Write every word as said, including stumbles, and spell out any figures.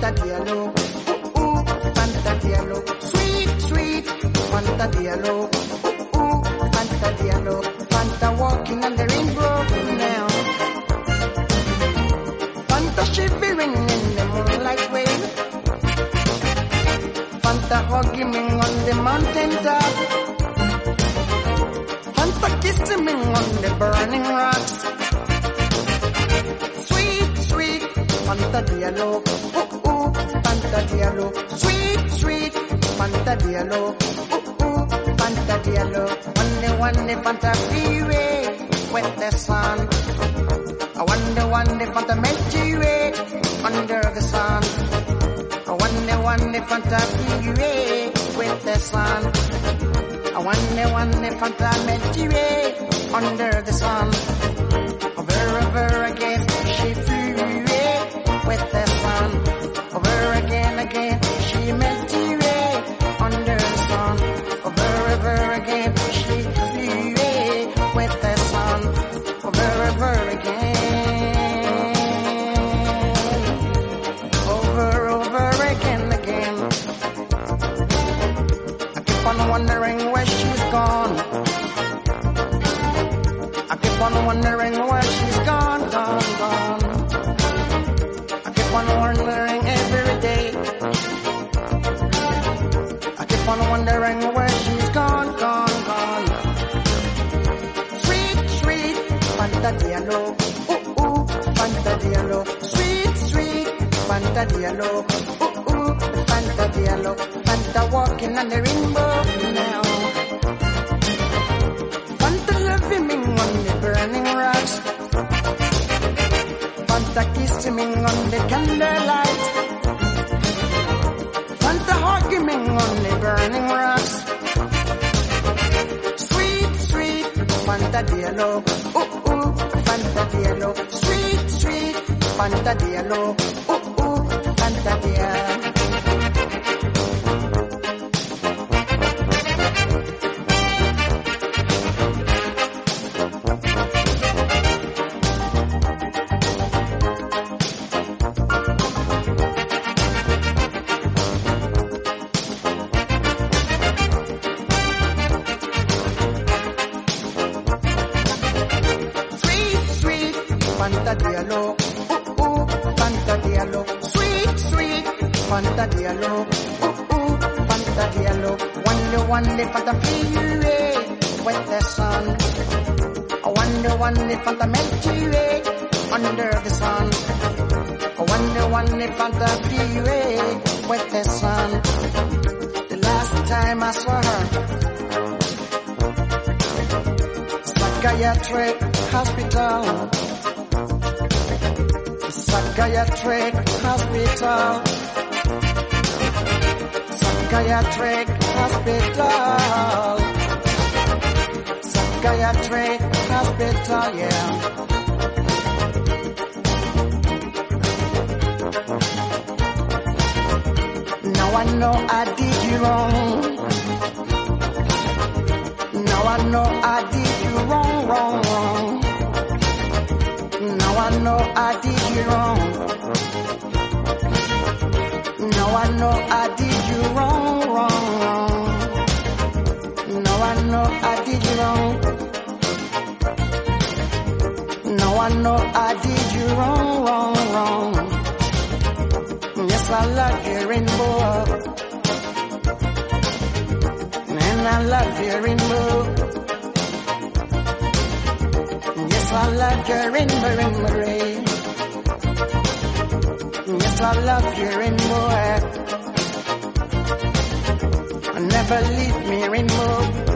Fanta Diallo, ooh, ooh, Fanta Diallo, sweet, sweet, Fanta Diallo, ooh, ooh, Fanta Diallo, Fanta walking on the rainbow now. Fanta shivering in the moonlight wave, Fanta hugging me on the mountain top, Fanta kissing me on the burning rocks. Sweet, sweet, Fanta Diallo, ooh, ooh, Fanta Diallo, sweet, sweet, Fanta Diallo, ooh, ooh, Fanta Diallo, one day, one day, Fanta freeway, with the sun. I wonder, one day, Fanta Milky Way, under the sun. I wonder, one day, Fanta freeway, with the sun. I wonder, one day, Fanta Milky Way, under the sun. Over, over again, she flew away with the sun. Over again, again, she melted away under the sun. Over, over again, she flew away with the sun. Over, over again. Over, over again, again. I keep on wondering where she's gone. I keep on wondering where she's gone, gone, gone. I keep on wondering every day. I keep on wondering where she's gone, gone, gone. Sweet, sweet, Fanta Diallo, ooh, ooh, Fanta Diallo. Sweet, sweet, Fanta Diallo, ooh, ooh, Fanta Diallo. Fanta walking on the rainbow now. Fanta loving me on the burning rocks, Fanta kissing me on the candlelight, Fanta hugging me on the burning rocks. Sweet, sweet, Fanta Diallo, ooh, ooh, Fanta Diallo. Sweet, sweet, Fanta Diallo, ooh, ooh, Fanta Diallo. Fanta Diallo, ooh, ooh, Fanta Diallo, sweet, sweet, Fanta Diallo, ooh, ooh, Fanta Diallo. Wonder, wonder, Fanta flee away with the sun. I wonder, wonder, Fanta melt away under the sun. I wonder, wonder, Fanta flee away with the sun. The last time I saw her, psychiatric hospital. Psychiatric hospital, psychiatric hospital, psychiatric hospital, yeah. Now I know I did you wrong. Now I know I did you wrong, wrong, wrong. Now I know I did you wrong. Now I know I did you wrong, wrong, wrong. Now I know I did you wrong. Now I know I did you wrong, wrong, wrong. Yes, I love your rainbow, and I love your rainbow. Yes, I love your rainbow, rainbow rain. Yes, I love your rainbow. Never leave me, rainbow.